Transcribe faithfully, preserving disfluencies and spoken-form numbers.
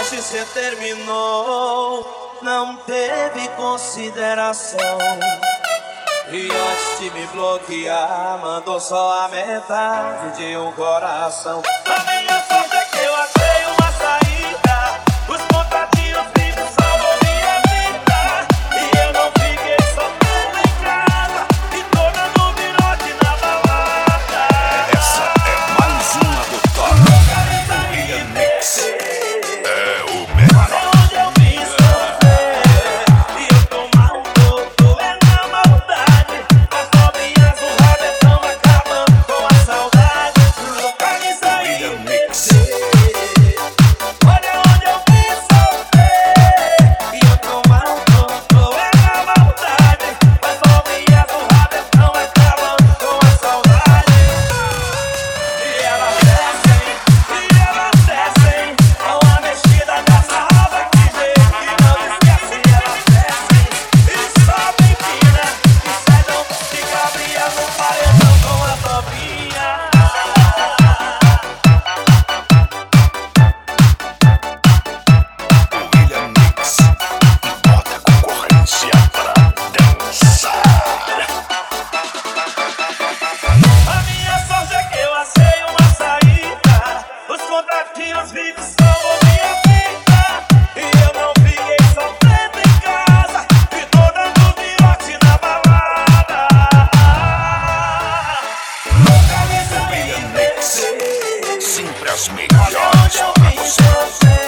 hoje cê terminou, não teve consideração. E antes de me bloquear, mandou só a metade de um coração. A minha sorte é que eu achei uma saída, os contatinhos vivos salvam minha vida. E eu não fiquei sofrendo em casa e tô dando virote na balada. Essa é mais uma do Top William Mix. É o melhor. Onde eu vim sofrer e eu tomar um pouco é na maldade. As novinhas do rabetão acabando com a saudade. Localiza aí, William Mix. olha onde eu vim sofrer e eu tomar um pouco é na maldade. As novinhas do rabetão acabando com a saudade. E elas descem, e elas descem com a mexida dessa roda que jeito que não esquece. Elas descem e sobem fina e saem de cabrinha no paredão com a topinha. William Mix. Bota a concorrência pra dançar. A minha sorte é que eu achei uma saída, os contatinhos vivos salvam minha vida. E eu não fiquei sofrendo em casa e tô dando virote na balada. Localiza William aí, Mix. Sempre as olha melhores onde eu pra vim você. sofrer